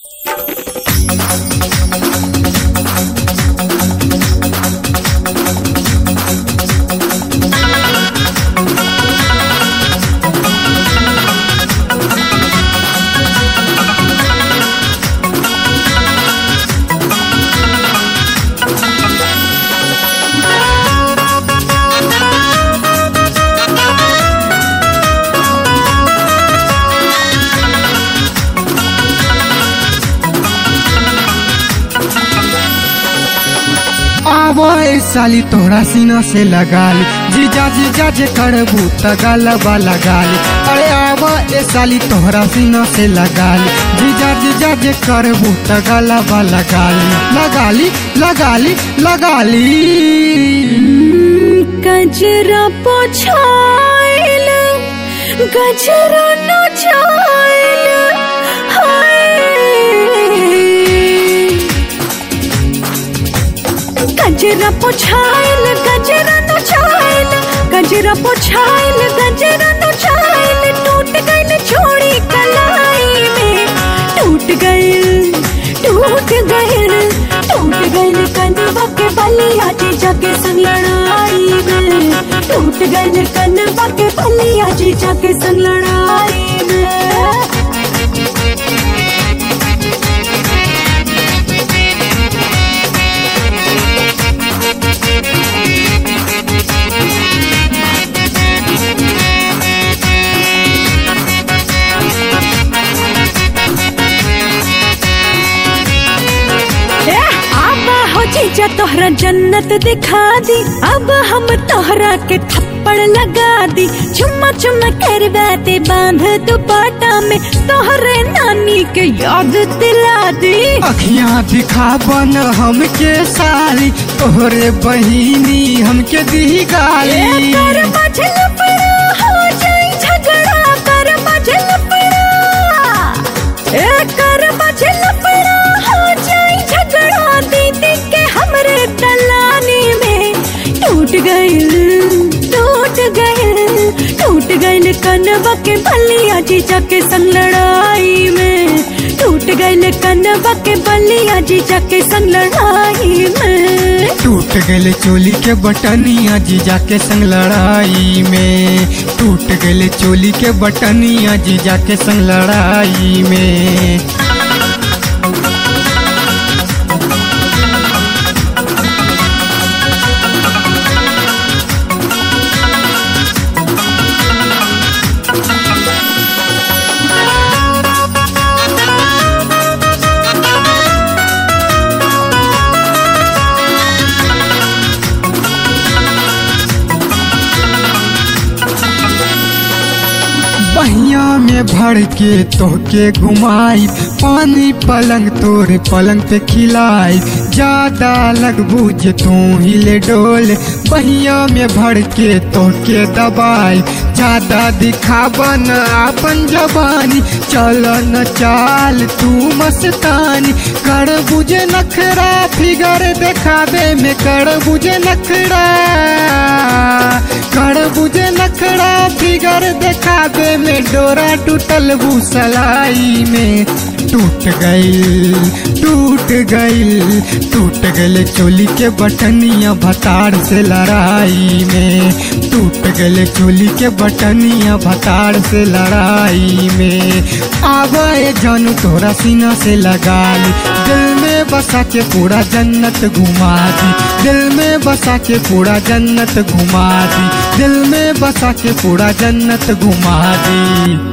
आवे साली तोहरा सीना से लगाली, जीजा जीजा जे करबू त गलबा लगाली। अरे आवा ए साली तोहरा सीना से लगाली, जीजा जीजा जे करबू त गलबा लगाली। लगाली लगाली लगाली गजरा पोछाइल गजरा नचाइल गजरा पोछाइल गजरा नचाइल गजरा पोछाइल गजरा नचाइल। टूट गइल छोड़ी कलाई में, टूट गइल कनवा के बलिया जीजा के संग लड़ाई में, टूट गइल कनवा के बलिया जीजा के संग लड़ाई में। जीजा तोहरा जन्नत दिखा दी, अब हम तोहरा के थप्पड़ लगा दी। चुम्मा चुम्मा करवाते बांध दुपट्टा में, तोहरे नानी के याद दिला दी। अखियाँ दिखावन हमके साली, तोहरे बहिनी हमके दी गाली। कर मझल पड़ा हो जाई झगड़ा, कर मझल पड़ा कर मझल पड़ा हो जाई झगड़ा। दीदी के हमरे तलानी में टूट गइल कनवा के बलिया जीजा के संग लड़ाई में, टूट गइल कनवा के बलिया जीजा के संग लड़ाई में। टूट गइल चोली के बटनिया जीजा के संग लड़ाई में, टूट गइल चोली के बटनिया जीजा के संग लड़ाई में। बहिया में भर के तोहके घुमाई, पानी पलंग तोरे पलंग पे खिलाई। ज्यादा लगबू जे तू हिले डोल, बहिया में भर के तोहके दबाई। ज्यादा दिखावन आपन जबानी, चल न चाल तू मस्तानी। कर बुझे नखरा फिगर देखावे में, कर बुझे नखरा फिगर देखावे में। डोरा टूटल भूसलाई में, टूट गइल चोली के बटनिया भतार से लड़ाई में, टूट गइल चोली के बटनिया भतार से लड़ाई में। आवे जानू तोरा सीना से लगाली, दिल में बसा के पूरा जन्नत घुमा दी। दिल में बसा के पूरा जन्नत घुमा दी, दिल में बसा के पूरा जन्नत घुमा दी।